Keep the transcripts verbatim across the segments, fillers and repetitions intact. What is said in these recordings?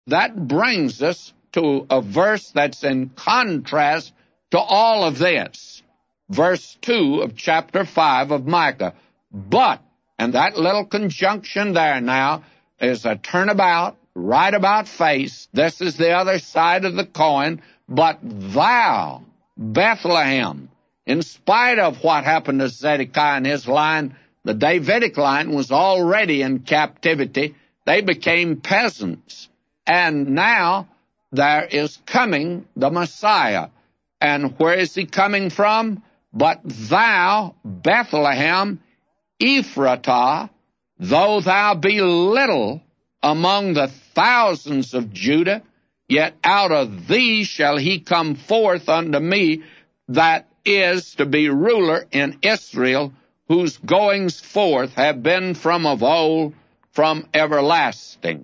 that brings us to a verse that's in contrast to all of this. Verse two of chapter five of Micah. But, and that little conjunction there now is a turnabout, right about face. This is the other side of the coin. But thou, Bethlehem, in spite of what happened to Zedekiah and his line, the Davidic line was already in captivity. They became peasants. And now there is coming the Messiah. And where is he coming from? But thou, Bethlehem, Ephratah, though thou be little among the thousands of Judah, yet out of thee shall he come forth unto me that is to be ruler in Israel, whose goings forth have been from of old, from everlasting.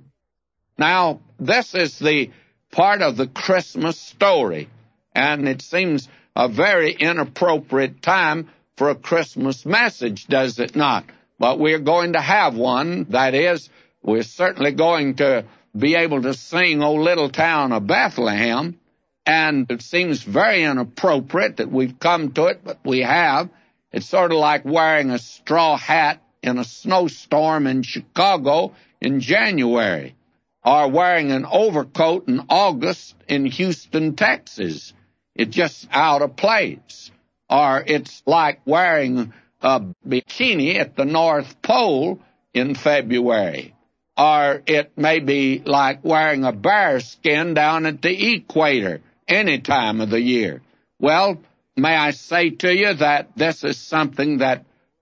Now, this is the part of the Christmas story, and it seems a very inappropriate time for a Christmas message, does it not? But we're going to have one. That is, we're certainly going to be able to sing, O Little Town of Bethlehem, and it seems very inappropriate that we've come to it, but we have. It's sort of like wearing a straw hat in a snowstorm in Chicago in January, or wearing an overcoat in August in Houston, Texas. It's just out of place. Or it's like wearing a bikini at the North Pole in February. Or it may be like wearing a bear skin down at the equator any time of the year. Well, may I say to you that this is something that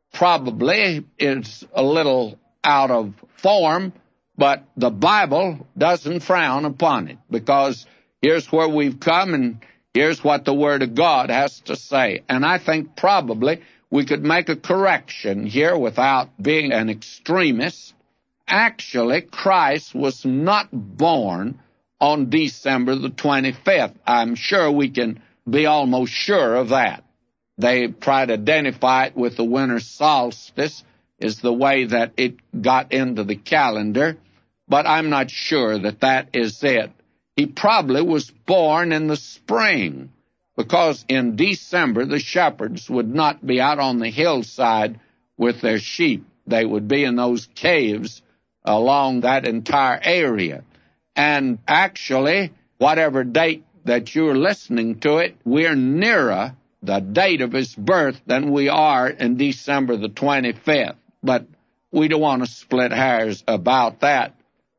probably is a little out of form, but the Bible doesn't frown upon it, because here's where we've come and here's what the Word of God has to say. And I think probably we could make a correction here without being an extremist. Actually, Christ was not born on December the twenty-fifth. I'm sure we can be almost sure of that. They try to identify it with the winter solstice, is the way that it got into the calendar, but I'm not sure that that is it. He probably was born in the spring, because in December the shepherds would not be out on the hillside with their sheep. They would be in those caves along that entire area. And actually, whatever date that you're listening to it, we're nearer the date of his birth than we are in December the twenty-fifth. But we don't want to split hairs about that.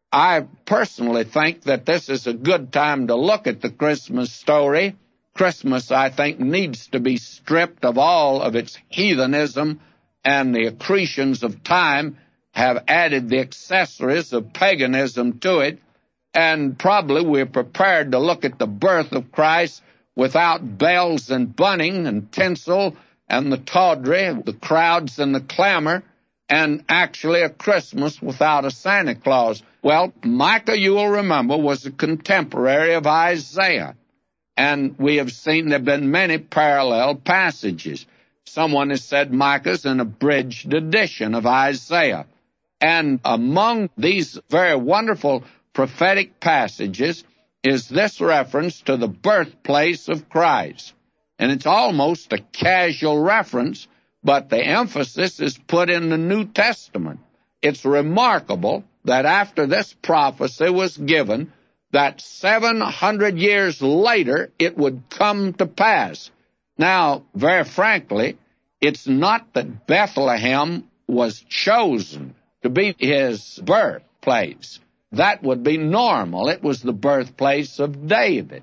I personally think that this is a good time to look at the Christmas story. Christmas, I think, needs to be stripped of all of its heathenism, and the accretions of time have added the accessories of paganism to it. And probably we're prepared to look at the birth of Christ without bells and bunting and tinsel and the tawdry, the crowds and the clamor, and actually a Christmas without a Santa Claus. Well, Micah, you will remember, was a contemporary of Isaiah, and we have seen there have been many parallel passages. Someone has said Micah's an abridged edition of Isaiah. And among these very wonderful prophetic passages is this reference to the birthplace of Christ. And it's almost a casual reference, but the emphasis is put in the New Testament. It's remarkable that after this prophecy was given, that seven hundred years later it would come to pass. Now, very frankly, it's not that Bethlehem was chosen to be his birthplace. That would be normal. It was the birthplace of David.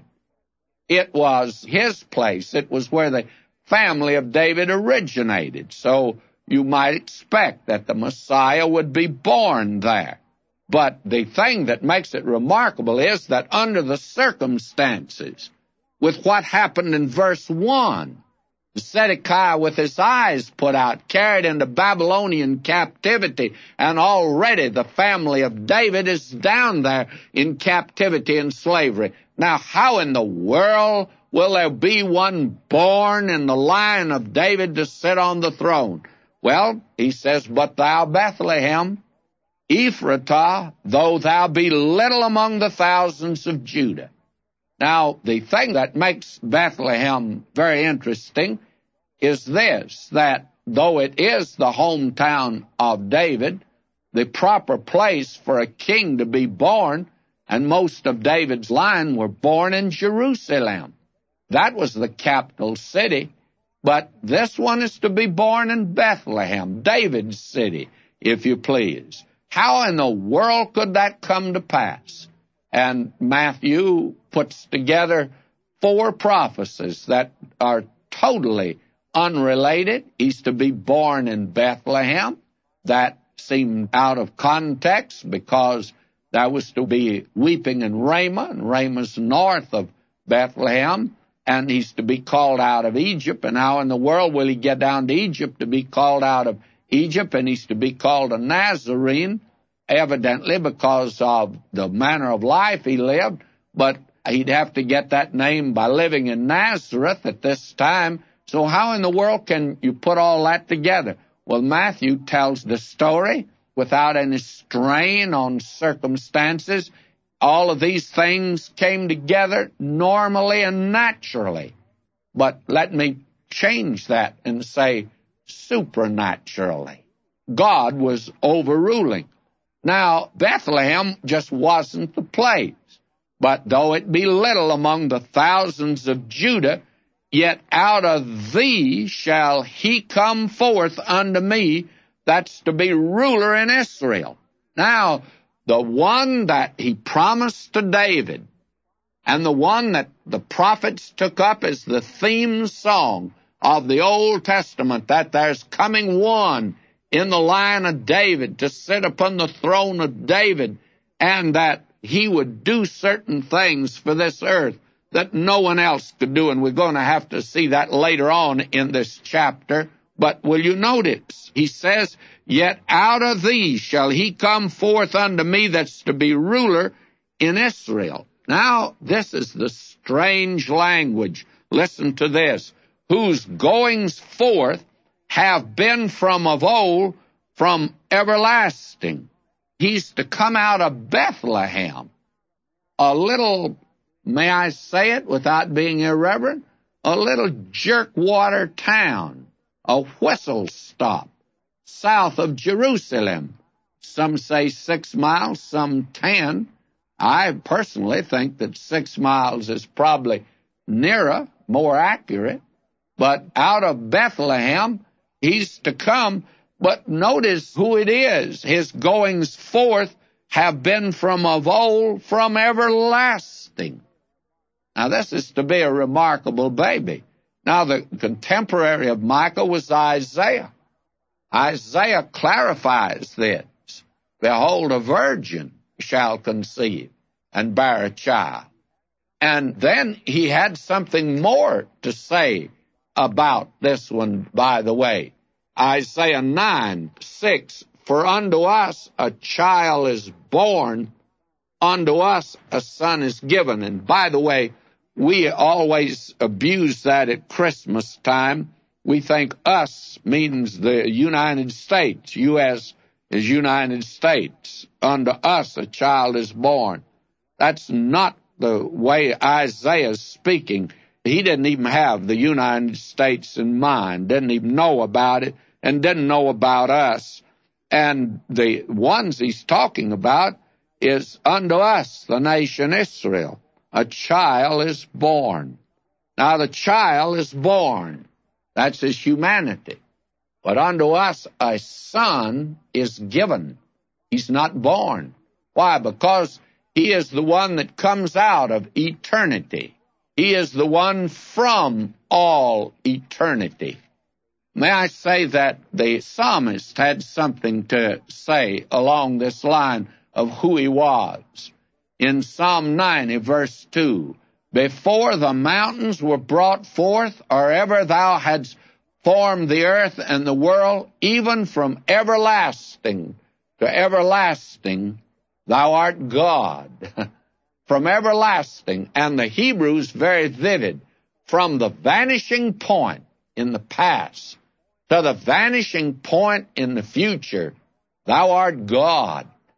It was his place. It was where the family of David originated. So you might expect that the Messiah would be born there. But the thing that makes it remarkable is that under the circumstances, with what happened in verse one, Zedekiah with his eyes put out, carried into Babylonian captivity, and already the family of David is down there in captivity and slavery. Now, how in the world will there be one born in the line of David to sit on the throne? Well, he says, but thou, Bethlehem, Ephratah, though thou be little among the thousands of Judah. Now, the thing that makes Bethlehem very interesting is this, that though it is the hometown of David, the proper place for a king to be born, and most of David's line were born in Jerusalem. That was the capital city, but this one is to be born in Bethlehem, David's city, if you please. How in the world could that come to pass? And Matthew puts together four prophecies that are totally unrelated. He's to be born in Bethlehem. That seemed out of context because that was to be weeping in Ramah, and Ramah's north of Bethlehem, and he's to be called out of Egypt. And how in the world will he get down to Egypt to be called out of Egypt? And he's to be called a Nazarene, evidently because of the manner of life he lived, but he'd have to get that name by living in Nazareth at this time. So how in the world can you put all that together? Well, Matthew tells the story without any strain on circumstances. All of these things came together normally and naturally. But let me change that and say supernaturally. God was overruling. Now, Bethlehem just wasn't the place. But though it be little among the thousands of Judah, yet out of thee shall he come forth unto me, that's to be ruler in Israel. Now, the one that he promised to David, and the one that the prophets took up as the theme song of the Old Testament, that there's coming one in the line of David to sit upon the throne of David, and that he would do certain things for this earth that no one else could do, and we're going to have to see that later on in this chapter. But will you notice, he says, yet out of thee shall he come forth unto me that's to be ruler in Israel. Now, this is the strange language. Listen to this. Whose goings forth have been from of old, from everlasting. He's to come out of Bethlehem, a little, may I say it without being irreverent, a little jerkwater town, a whistle stop, south of Jerusalem. Some say six miles, some ten. I personally think that six miles is probably nearer, more accurate. But out of Bethlehem, he's to come. But notice who it is. His goings forth have been from of old, from everlasting. Now, this is to be a remarkable baby. Now, the contemporary of Micah was Isaiah. Isaiah clarifies this. Behold, a virgin shall conceive and bear a child. And then he had something more to say about this one, by the way. Isaiah nine, six, for unto us a child is born, unto us a son is given. And by the way, we always abuse that at Christmas time. We think us means the United States. U S is United States. Unto us a child is born. That's not the way Isaiah is speaking. He didn't even have the United States in mind, didn't even know about it, and didn't know about us. And the ones he's talking about is unto us, the nation Israel. A child is born. Now, the child is born. That's his humanity. But unto us a son is given. He's not born. Why? Because he is the one that comes out of eternity. He is the one from all eternity. May I say that the psalmist had something to say along this line of who he was. In Psalm ninety, verse two, before the mountains were brought forth, or ever thou hadst formed the earth and the world, even from everlasting to everlasting, thou art God. From everlasting. And the Hebrew's very vivid. From the vanishing point in the past to the vanishing point in the future, thou art God.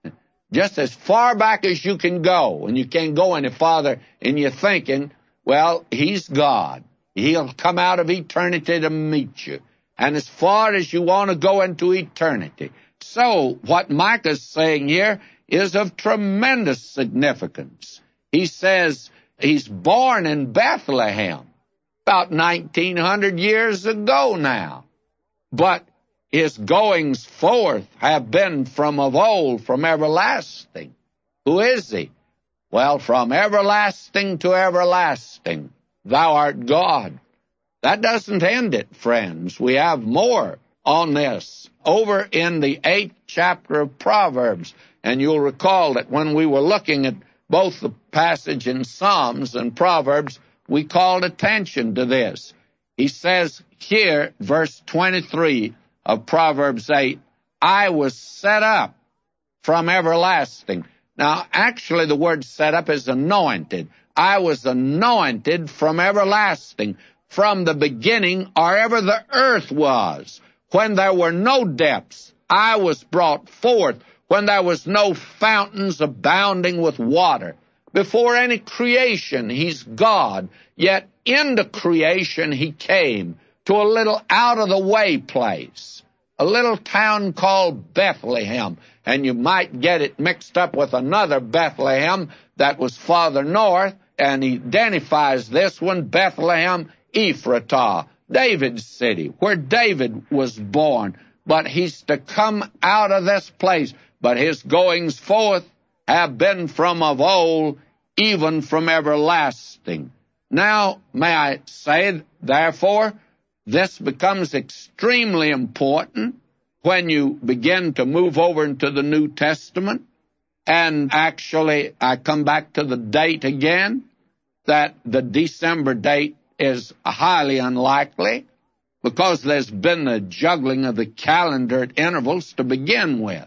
just as far back as you can go, and you can't go any farther in your thinking, well, he's God. He'll come out of eternity to meet you, and as far as you want to go into eternity. So what Micah's saying here is of tremendous significance. He says he's born in Bethlehem about nineteen hundred years ago now, but his goings forth have been from of old, from everlasting. Who is he? Well, from everlasting to everlasting, thou art God. That doesn't end it, friends. We have more on this over in the eighth chapter of Proverbs. And you'll recall that when we were looking at both the passage in Psalms and Proverbs, we called attention to this. He says here, verse twenty-three of Proverbs eight, I was set up from everlasting. Now, actually, the word set up is anointed. I was anointed from everlasting, from the beginning, or ever the earth was. When there were no depths, I was brought forth. When there was no fountains abounding with water. Before any creation, he's God. Yet into creation he came to a little out-of-the-way place, a little town called Bethlehem. And you might get it mixed up with another Bethlehem that was farther north, and he identifies this one, Bethlehem Ephratah, David's city, where David was born. But he's to come out of this place. But his goings forth have been from of old, even from everlasting. Now, may I say, therefore, this becomes extremely important when you begin to move over into the New Testament. And actually, I come back to the date again, that the December date is highly unlikely, because there's been the juggling of the calendar at intervals to begin with.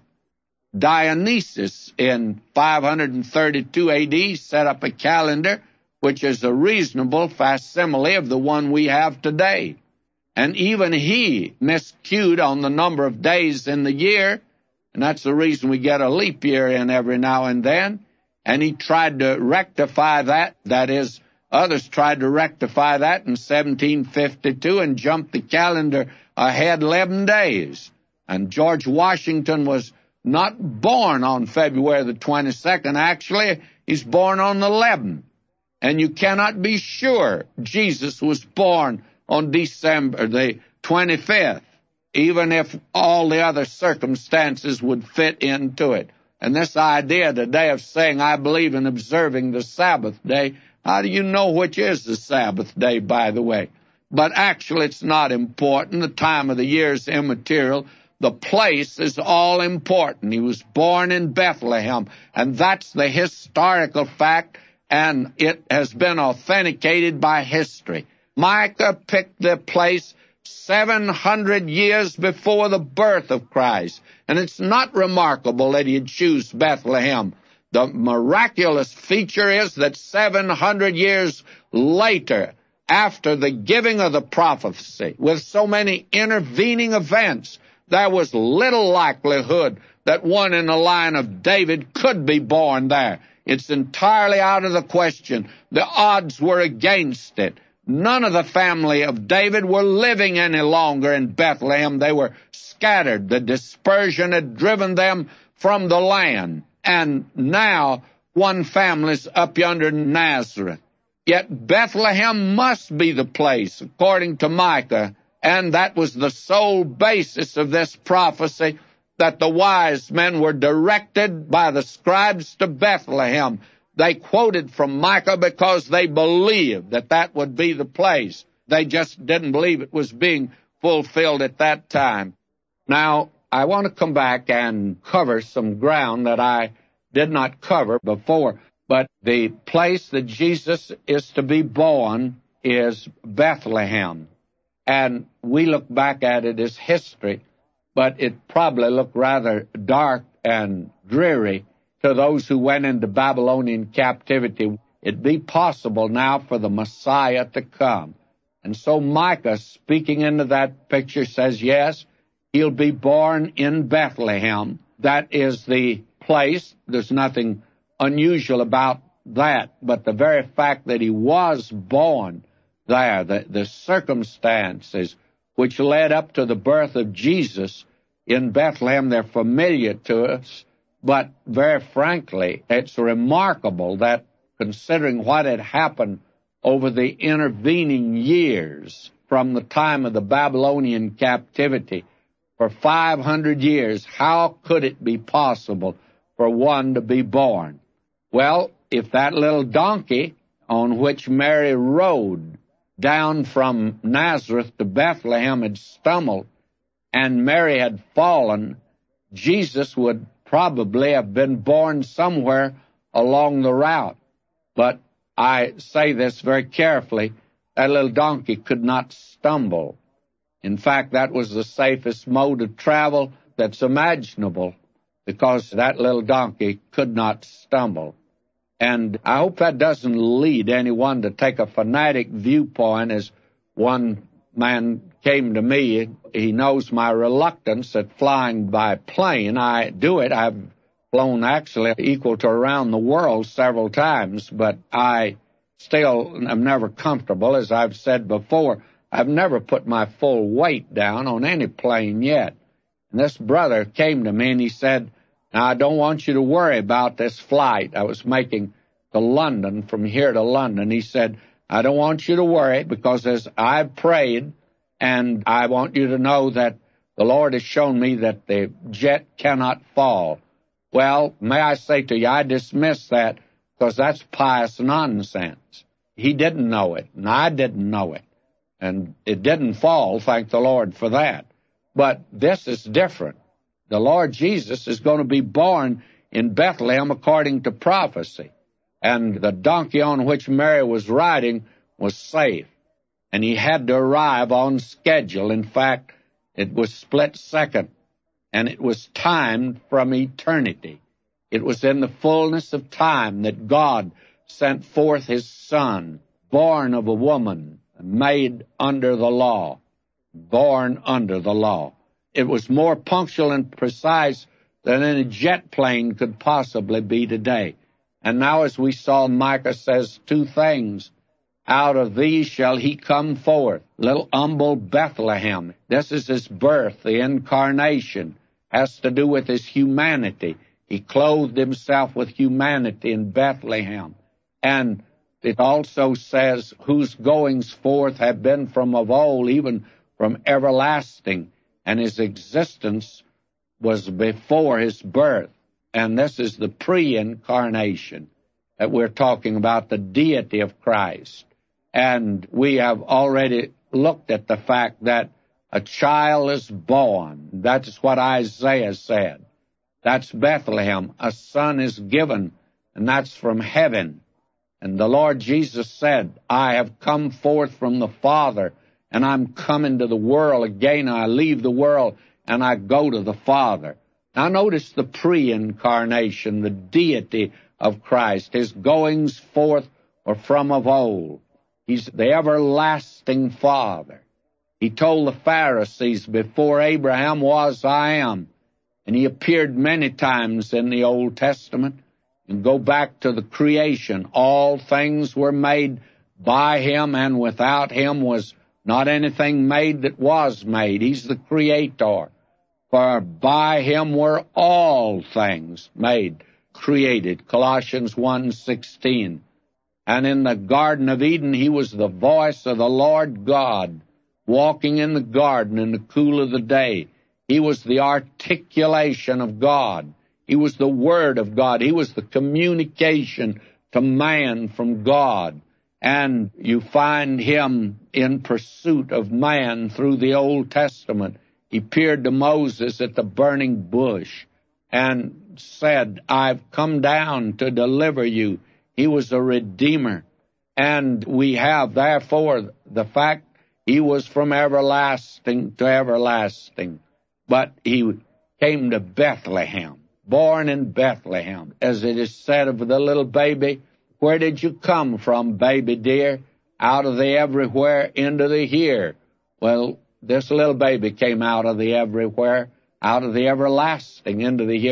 Dionysius in five thirty-two A D set up a calendar which is a reasonable facsimile of the one we have today. And even he miscued on the number of days in the year, and that's the reason we get a leap year in every now and then. And he tried to rectify that. That is, others tried to rectify that in seventeen fifty-two and jumped the calendar ahead eleven days. And George Washington was not born on February the twenty-second. Actually, he's born on the eleventh. And you cannot be sure Jesus was born on December the twenty-fifth, even if all the other circumstances would fit into it. And this idea today of saying, I believe in observing the Sabbath day, how do you know which is the Sabbath day, by the way? But actually, it's not important. The time of the year is immaterial. The place is all important. He was born in Bethlehem, and that's the historical fact, and it has been authenticated by history. Micah picked the place seven hundred years before the birth of Christ, and it's not remarkable that he'd choose Bethlehem. The miraculous feature is that seven hundred years later, after the giving of the prophecy, with so many intervening events, there was little likelihood that one in the line of David could be born there. It's entirely out of the question. The odds were against it. None of the family of David were living any longer in Bethlehem. They were scattered. The dispersion had driven them from the land. And now one family's up yonder in Nazareth. Yet Bethlehem must be the place, according to Micah. And that was the sole basis of this prophecy, that the wise men were directed by the scribes to Bethlehem. They quoted from Micah because they believed that that would be the place. They just didn't believe it was being fulfilled at that time. Now, I want to come back and cover some ground that I did not cover before. But the place that Jesus is to be born is Bethlehem. And we look back at it as history, but it probably looked rather dark and dreary to those who went into Babylonian captivity. It'd be possible now for the Messiah to come. And so Micah, speaking into that picture, says, yes, he'll be born in Bethlehem. That is the place. There's nothing unusual about that, but the very fact that he was born there, the, the circumstances which led up to the birth of Jesus in Bethlehem, they're familiar to us, but very frankly, it's remarkable that considering what had happened over the intervening years from the time of the Babylonian captivity, for five hundred years, how could it be possible for one to be born? Well, if that little donkey on which Mary rode down from Nazareth to Bethlehem had stumbled and Mary had fallen, Jesus would probably have been born somewhere along the route. But I say this very carefully, that little donkey could not stumble. In fact, that was the safest mode of travel that's imaginable, because that little donkey could not stumble. And I hope that doesn't lead anyone to take a fanatic viewpoint. As one man came to me, he knows my reluctance at flying by plane. I do it. I've flown actually equal to around the world several times, but I still am never comfortable. As I've said before, I've never put my full weight down on any plane yet. And this brother came to me and he said, "Now, I don't want you to worry about this flight." I was making to London, from here to London. He said, "I don't want you to worry, because as I've prayed, and I want you to know that the Lord has shown me that the jet cannot fall." Well, may I say to you, I dismiss that, because that's pious nonsense. He didn't know it, and I didn't know it. And it didn't fall, thank the Lord for that. But this is different. The Lord Jesus is going to be born in Bethlehem according to prophecy. And the donkey on which Mary was riding was safe. And he had to arrive on schedule. In fact, it was split second. And it was timed from eternity. It was in the fullness of time that God sent forth his Son, born of a woman, made under the law, born under the law. It was more punctual and precise than any jet plane could possibly be today. And now, as we saw, Micah says two things. Out of these shall he come forth. Little humble Bethlehem. This is his birth, the incarnation. Has to do with his humanity. He clothed himself with humanity in Bethlehem. And it also says, whose goings forth have been from of old, even from everlasting. And his existence was before his birth. And this is the pre-incarnation that we're talking about, the deity of Christ. And we have already looked at the fact that a child is born. That's what Isaiah said. That's Bethlehem. A son is given, and that's from heaven. And the Lord Jesus said, "I have come forth from the Father, and I'm coming to the world again. I leave the world, and I go to the Father." Now notice the pre-incarnation, the deity of Christ. His goings forth were from of old. He's the everlasting Father. He told the Pharisees, "Before Abraham was, I am." And he appeared many times in the Old Testament. And go back to the creation. All things were made by him, and without him was not anything made that was made. He's the creator. For by him were all things made, created. Colossians one sixteen. And in the Garden of Eden, he was the voice of the Lord God, walking in the garden in the cool of the day. He was the articulation of God. He was the Word of God. He was the communication to man from God. And you find him in pursuit of man through the Old Testament. He appeared to Moses at the burning bush and said, "I've come down to deliver you." He was a redeemer. And we have, therefore, the fact he was from everlasting to everlasting. But he came to Bethlehem, born in Bethlehem. As it is said of the little baby, "Where did you come from, baby dear? Out of the everywhere into the here." Well, this little baby came out of the everywhere, out of the everlasting into the here.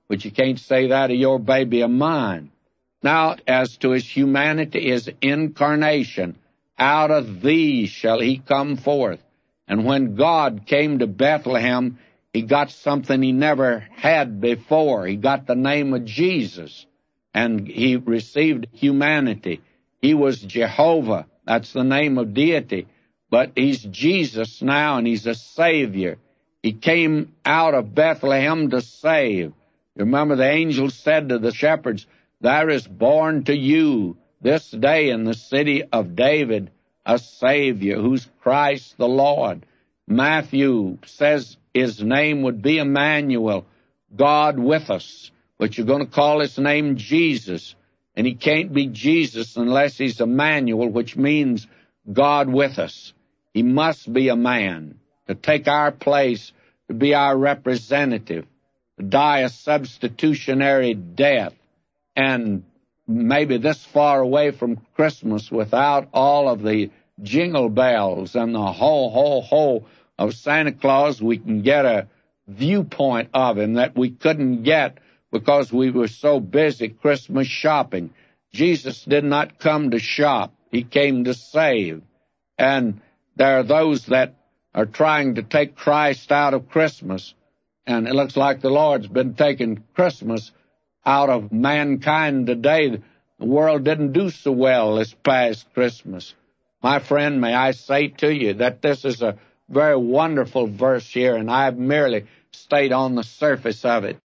but you can't say that of your baby of mine. Now, as to his humanity, his incarnation, out of thee shall he come forth. And when God came to Bethlehem, he got something he never had before. He got the name of Jesus, and he received humanity. He was Jehovah. That's the name of deity. But he's Jesus now, and he's a Savior. He came out of Bethlehem to save. You remember the angel said to the shepherds, there is born to you this day in the city of David a Savior, who's Christ the Lord. Matthew says his name would be Emmanuel, God with us. But you're going to call his name Jesus. And he can't be Jesus unless he's Emmanuel, which means God with us. He must be a man to take our place, to be our representative, to die a substitutionary death. And maybe this far away from Christmas, without all of the jingle bells and the ho, ho, ho of Santa Claus, we can get a viewpoint of him that we couldn't get because we were so busy Christmas shopping. Jesus did not come to shop. He came to save. And there are those that are trying to take Christ out of Christmas, and it looks like the Lord's been taking Christmas out of mankind today. The world didn't do so well this past Christmas. My friend, may I say to you that this is a very wonderful verse here, and I've merely stayed on the surface of it.